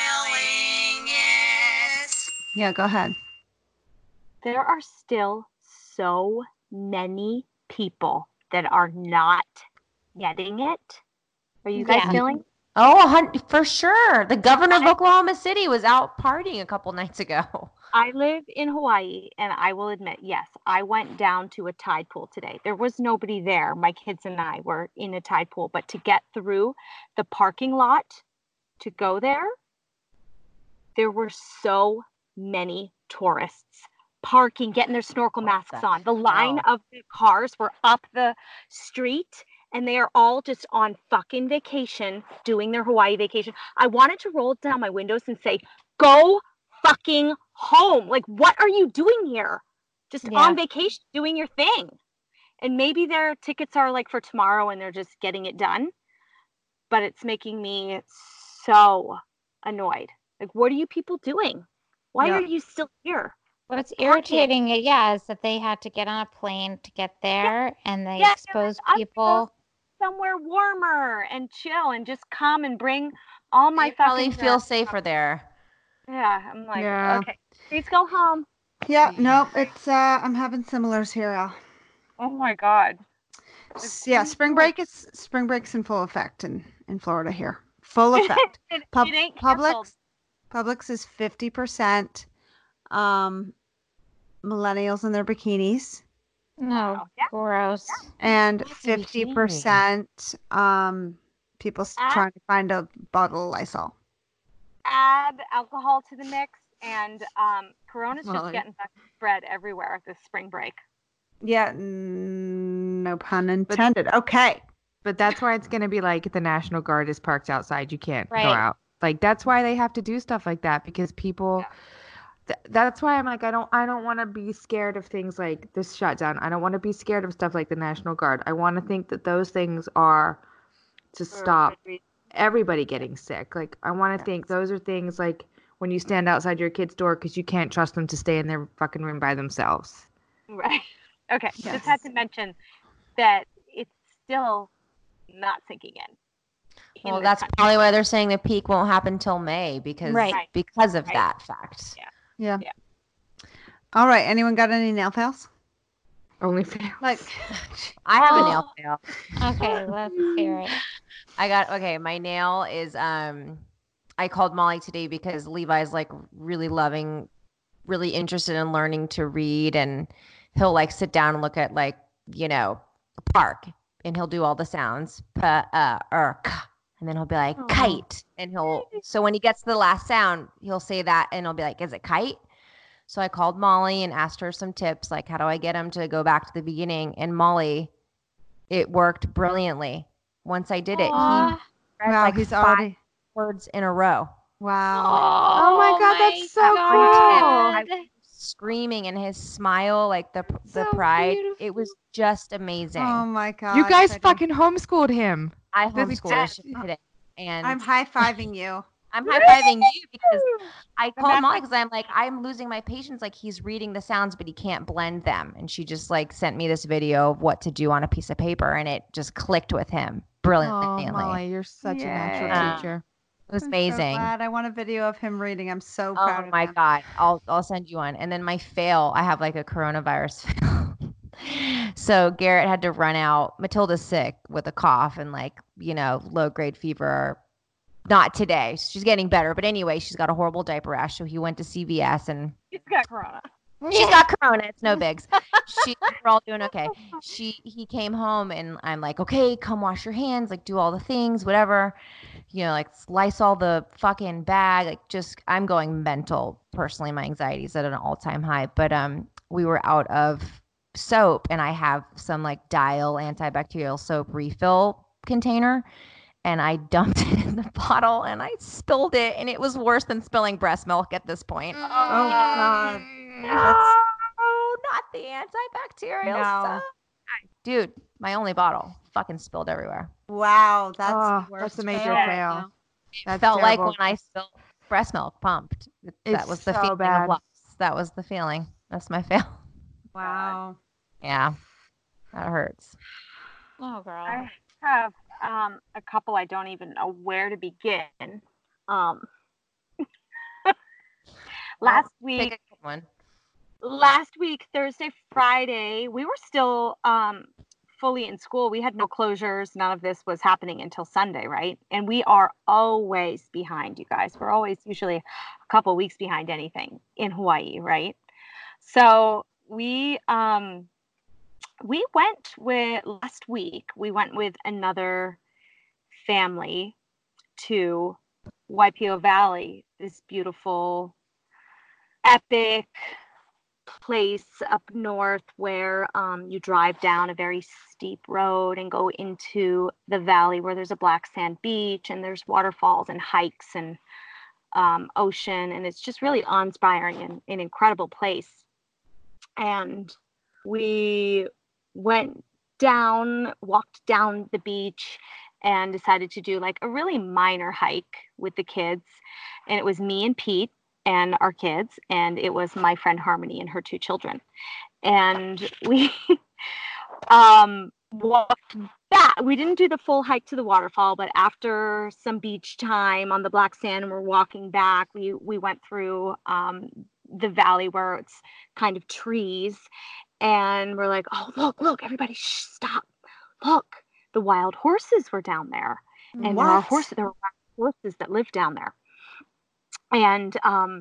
Yeah, go ahead. There are still so many people that are not getting it. Are you guys feeling? Oh, for sure. The governor of Oklahoma City was out partying a couple nights ago. I live in Hawaii, and I will admit, yes, I went down to a tide pool today. There was nobody there. My kids and I were in a tide pool, but to get through the parking lot to go there, there were so many tourists parking, getting their snorkel masks on. The line of the cars were up the street, and they are all just on fucking vacation, doing their Hawaii vacation. I wanted to roll down my windows and say, go fucking home. Like, what are you doing here? Just on vacation, doing your thing. And maybe their tickets are like for tomorrow and they're just getting it done. But it's making me so annoyed. Like, what are you people doing? Why are you still here? What's irritating, is that they had to get on a plane to get there, and they exposed people. Somewhere warmer and chill, and just come and bring all my probably feel safer there. Yeah, I'm like, okay, please go home. Yeah, no, it's I'm having similars here, Al. Oh my God. Yeah, spring break's in full effect in Florida here. Full effect. it ain't canceled. Publix is 50%. Millennials in their bikinis. No, gross. And 50% people trying to find a bottle of Lysol. Add alcohol to the mix, and Corona's just getting spread everywhere this spring break. Yeah, no pun intended. Okay. But that's why it's going to be like the National Guard is parked outside. You can't go out. Like, that's why they have to do stuff like that, because people... That's why I'm like, I don't want to be scared of things like this shutdown. I don't want to be scared of stuff like the National Guard. I want to think that those things are to stop everybody getting sick. Like, I want to think those are things like when you stand outside your kid's door because you can't trust them to stay in their fucking room by themselves. Right. Okay. Yes. Just had to mention that it's still not sinking in. Well, that's probably why they're saying the peak won't happen till May because of that fact. Yeah. All right. Anyone got any nail files? Only fails. Like, I have a nail file. Okay, let's hear it. My nail is I called Molly today because Levi's like really interested in learning to read, and he'll like sit down and look at like, a park, and he'll do all the sounds. And then he'll be like, kite. And so when he gets to the last sound, he'll say that and he'll be like, is it kite? So I called Molly and asked her some tips, like, how do I get him to go back to the beginning? And Molly, it worked brilliantly. Once I did it, he read like he's 5 already words in a row. Wow. Oh my God, that's so cool. I was screaming, and his smile, like the pride, beautiful. It was just amazing. Oh my God. You guys fucking homeschooled him. I homeschooled today, and I'm high-fiving you. I'm high-fiving you because I called Molly because I'm like, I'm losing my patience. Like, he's reading the sounds, but he can't blend them. And she just like sent me this video of what to do on a piece of paper, and it just clicked with him brilliantly. Oh, Molly, you're such a natural teacher. It was amazing. So glad. I want a video of him reading. I'm so proud of him. Oh my God. I'll send you one. And then my fail, I have like a coronavirus fail. So Garrett had to run out. Matilda's sick with a cough and like, low grade fever. Not today. She's getting better. But anyway, she's got a horrible diaper rash. So he went to CVS and she's got corona. She's got corona. It's no bigs. We're all doing okay. He came home and I'm like, okay, come wash your hands, like do all the things, whatever. Like Lysol the fucking bag. Like I'm going mental. Personally, my anxiety is at an all-time high. But we were out of soap, and I have some like Dial antibacterial soap refill container, and I dumped it in the bottle and I spilled it, and it was worse than spilling breast milk at this point. Oh God. No, not the antibacterial stuff. Dude, my only bottle. fucking spilled everywhere. Wow, that's the worst. That's a major fail. fail. That's Felt like terrible. when I spilled breast milk pumped. That It's was the so feeling bad. of loss. That was the feeling. That's my fail. Wow. Yeah, that hurts. Oh, girl. I have a couple I don't even know where to begin. Last week, Pick a good one. last week, Thursday, Friday, we were still fully in school. We had no closures. None of this was happening until Sunday, right? And we are always behind, you guys. We're always usually a couple weeks behind anything in Hawaii, right? So we went with last week. We went with another family to Waipio Valley, this beautiful, epic place up north where you drive down a very steep road and go into the valley where there's a black sand beach and there's waterfalls and hikes and ocean, and it's just really awe-inspiring and an incredible place. And we walked down the beach and decided to do like a really minor hike with the kids. And it was me and Pete and our kids, and it was my friend Harmony and her 2 children. And we walked back. We didn't do the full hike to the waterfall, but after some beach time on the black sand and we're walking back, we went through the valley where it's kind of trees, and we're like, oh, look, everybody, shh, stop. Look, the wild horses were down there. And there are horses that live down there. And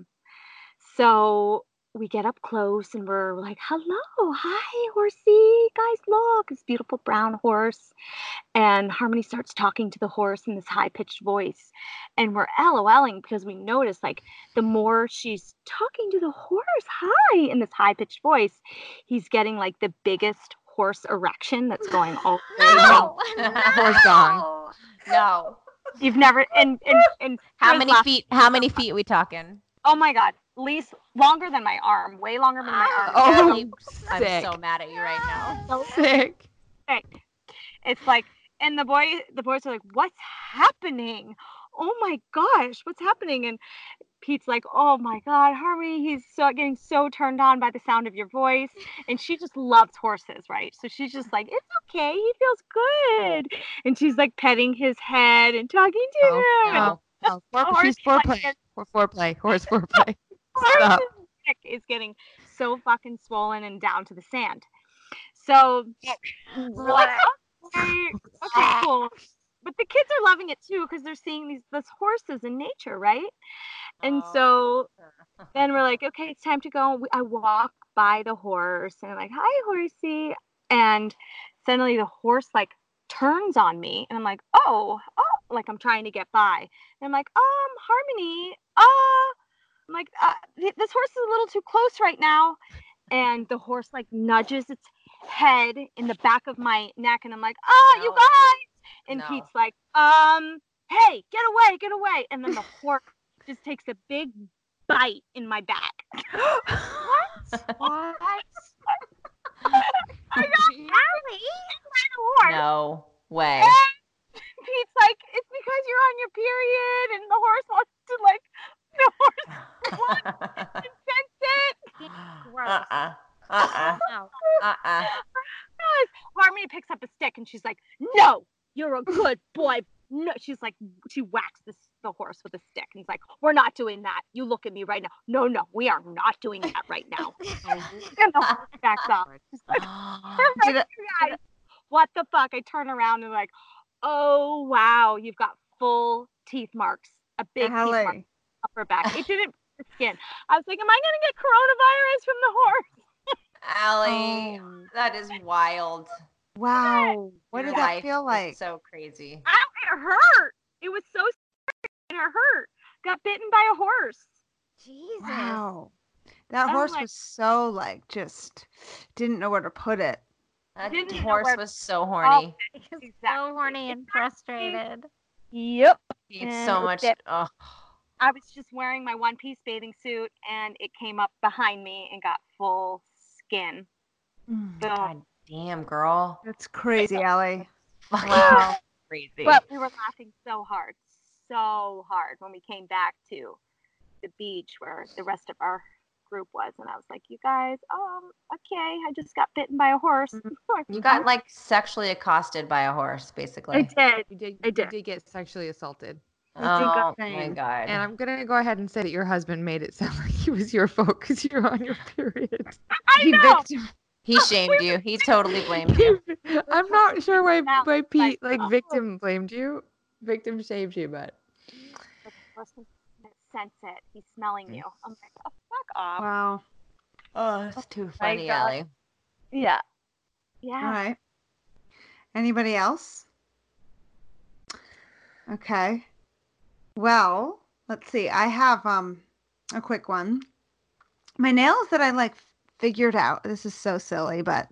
so we get up close and we're like, hello, hi, horsey, guys, look, this beautiful brown horse. And Harmony starts talking to the horse in this high-pitched voice. And we're LOLing because we notice, like, the more she's talking to the horse, hi, in this high-pitched voice, he's getting, like, the biggest horse erection that's going all No. Horse song. No. You've never and How many feet are we talking? Oh my God, at least longer than my arm, way longer than my arm. Oh, I'm sick. so mad at you right now. So Sick. sick. It's like, and the boys are like, what's happening? Oh my gosh, what's happening? And Pete's like, oh my God, Harmony, he's getting so turned on by the sound of your voice. And she just loves horses, right? So she's just like, it's okay, he feels good. And she's like petting his head and talking to him. No. She's foreplay. Horse foreplay. Stop. Is getting so fucking swollen and down to the sand. So we're like, okay, cool. But the kids are loving it too because they're seeing these horses in nature, right? And so then we're like, okay, it's time to go. I walk by the horse and I'm like, hi, horsey. And suddenly the horse like turns on me and I'm like, oh, like I'm trying to get by. And I'm like, Harmony, I'm like, this horse is a little too close right now. And the horse like nudges its head in the back of my neck and I'm like, you guys. And Pete's like, hey, get away. And then the horse just takes a big bite in my back. What? I got Allie. No way. And Pete's like, it's because you're on your period and the horse wants to like, the horse wants to sense it. Gross. No. Harmony picks up a stick and she's like, no, you're a good boy. No, she's like, she whacks the horse with a stick and he's like, we're not doing that. You look at me right now. No, we are not doing that right now. And the horse backs up. She's like, guys, what the fuck? I turn around and like, oh wow, you've got full teeth marks, a big teeth mark up her back. It didn't the skin. I was like, am I gonna get coronavirus from the horse? Allie, that is wild. Wow. What Your did that life feel is like? So crazy. It hurt. It was so sick. It hurt. Got bitten by a horse. Jesus. Wow. That I'm horse like- was so like just didn't know where to put it. That Didn't know horse where- was so horny. He's so horny and frustrated. Yep. He had And so it was much. it. Oh. I was just wearing my one-piece bathing suit, and it came up behind me and got full skin. So God damn, girl. That's crazy, Allie. Wow. Crazy. But we were laughing so hard when we came back to the beach where the rest of our group was, and I was like, "You guys, okay, I just got bitten by a horse." You got like sexually accosted by a horse, basically. I did. You did get sexually assaulted. Oh my God. And I'm gonna go ahead and say that your husband made it sound like it was your fault because you're on your period. I know. He shamed you. He totally blamed you. I'm not sure why Pete victim blamed you. Victim shamed you, but the person that sense it. He's smelling you. I'm like, oh, fuck off. Wow. Oh, that's too funny, Allie. Yeah. All right. Anybody else? Okay. Well, let's see. I have a quick one. My nails that I figured out. This is so silly, but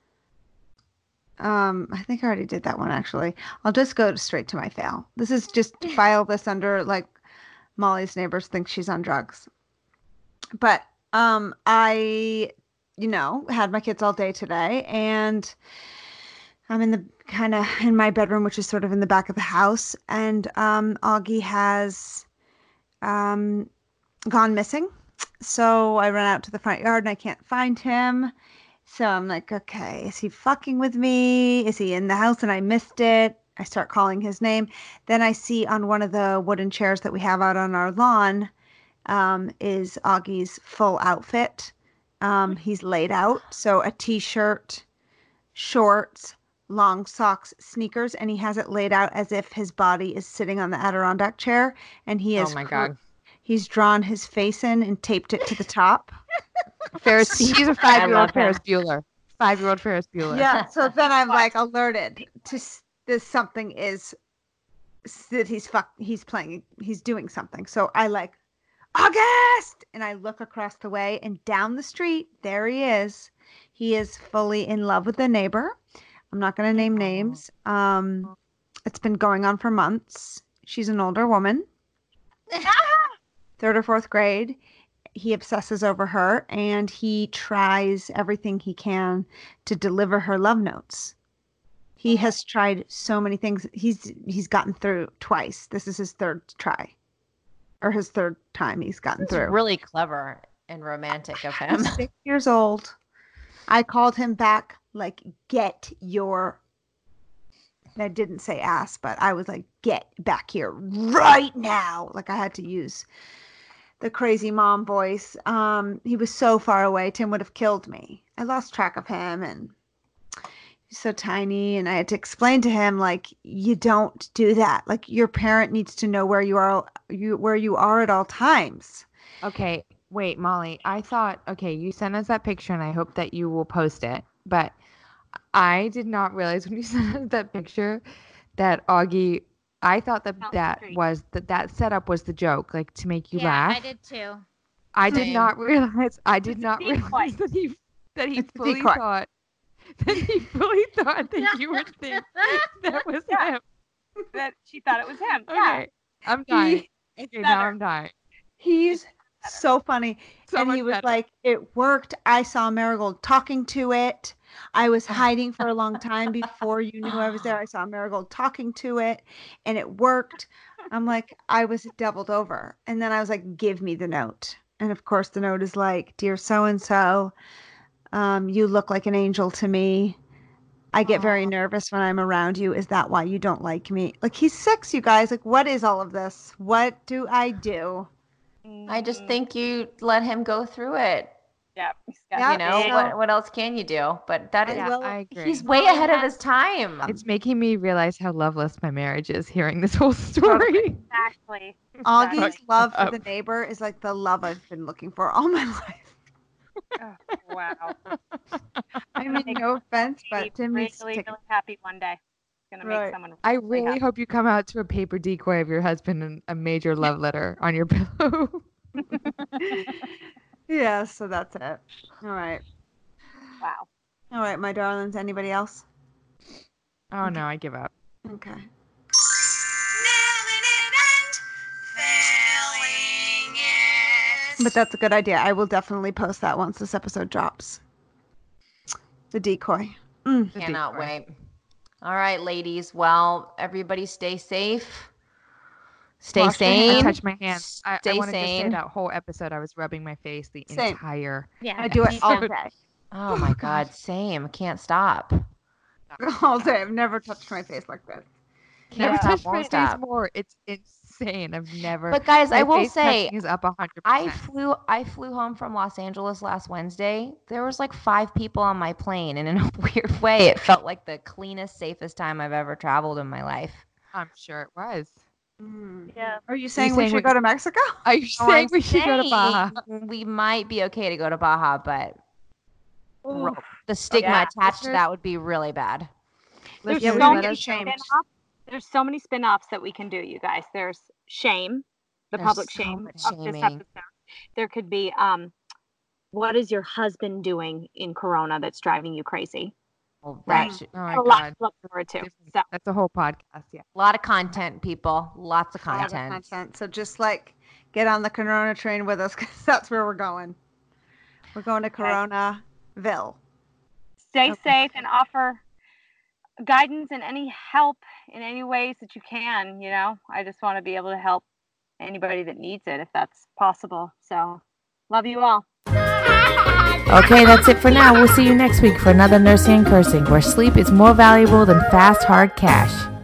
I think I already did that one actually. I'll just go straight to my fail. This is just file this under Molly's neighbors think she's on drugs. But I had my kids all day today, and I'm in my bedroom, which is sort of in the back of the house, and Augie has gone missing. So I run out to the front yard and I can't find him. So I'm like, okay, is he fucking with me? Is he in the house and I missed it? I start calling his name. Then I see on one of the wooden chairs that we have out on our lawn is Augie's full outfit. He's laid out. So a t-shirt, shorts, long socks, sneakers, and he has it laid out as if his body is sitting on the Adirondack chair. And he is, oh my God. He's drawn his face in and taped it to the top. He's a 5-year-old Ferris Bueller. 5-year-old Ferris Bueller. Yeah. So then I'm alerted to this something is that he's playing, he's doing something. So I August, and I look across the way, and down the street, there he is. He is fully in love with the neighbor. I'm not going to name names. It's been going on for months. She's an older woman. 3rd or 4th grade. He obsesses over her, and he tries everything he can to deliver her love notes. He has tried so many things. He's gotten through twice. This is his 3rd try, or his 3rd time he's gotten through. It's really clever and romantic of him. He's 6 years old. I called him back get your... I didn't say ass, but I was like, get back here right now. I had to use the crazy mom voice. He was so far away. Tim would have killed me. I lost track of him, and he's so tiny, and I had to explain to him, you don't do that. Your parent needs to know where you are at all times. Okay, wait, Molly. I thought, you sent us that picture, and I hope that you will post it. But I did not realize when you sent us that picture that Augie, I thought that setup was the joke, to make you laugh. Yeah, I did too. I did not realize that he fully thought that you would think that was him. That she thought it was him. Okay, yeah. I'm dying. Now I'm dying. He's so funny. And he was it worked. I saw Marigold talking to it. I was hiding for a long time before you knew I was there. I saw Marigold talking to it, and it worked. I'm I was doubled over. And then I was give me the note. And of course the note is dear so-and-so, you look like an angel to me. I get very nervous when I'm around you. Is that why you don't like me? He's 6, you guys. What is all of this? What do I do? I just think you let him go through it. Yeah. What else can you do? But that is, I agree. He's way ahead of his time. It's making me realize how loveless my marriage is hearing this whole story. Exactly. Augie's love for the neighbor is the love I've been looking for all my life. Oh, wow. I mean, no offense, but Tim needs really happy one day. It's gonna make someone. I really hope you come out to a paper decoy of your husband and a major love letter on your pillow. Yeah, so that's it. All right. Wow. All right, my darlings. Anybody else? Oh no, I give up. Okay. But that's a good idea. I will definitely post that once this episode drops. The decoy. Cannot wait. All right, ladies. Well, everybody stay safe. Stay Wash your hands. sane. Touch my hands. I Stay want to just say sane. that whole episode I was rubbing my face the Same. entire. Yeah, I do it me all too. day. Oh my God, same. Can't stop. All day. I've never touched my face like this. Never Can't stop, touched my won't face stop. more. It's insane. I've never. But guys, I my will face say, touching is up 100%. I flew home from Los Angeles last Wednesday. There was like 5 people on my plane, and in a weird way, it felt like the cleanest, safest time I've ever traveled in my life. I'm sure it was. Yeah. Are you saying we saying should we- go to Mexico? Are you saying we should go to Baja? We might be okay to go to Baja, but Oof. the stigma Yeah. attached to that would be really bad. There's Yeah, so we many let us change. spin-offs. There's so many spin-offs that we can do, you guys. There's shame, the There's public so shame much of this shaming. episode. There could be what is your husband doing in Corona that's driving you crazy? Well, Right. that should- Oh my A lot God. to look forward to. Different- So That's a whole podcast. Yeah. a lot of content, people. Lots of A lot of content. So just like get on the Corona train with us because that's where we're going. We're going to Coronaville. stay safe and offer guidance and any help in any ways that you can. You know, I just want to be able to help anybody that needs it if that's possible. So love you all. Okay, that's it for now. We'll see you next week for another Nursing and Cursing, where sleep is more valuable than fast, hard cash.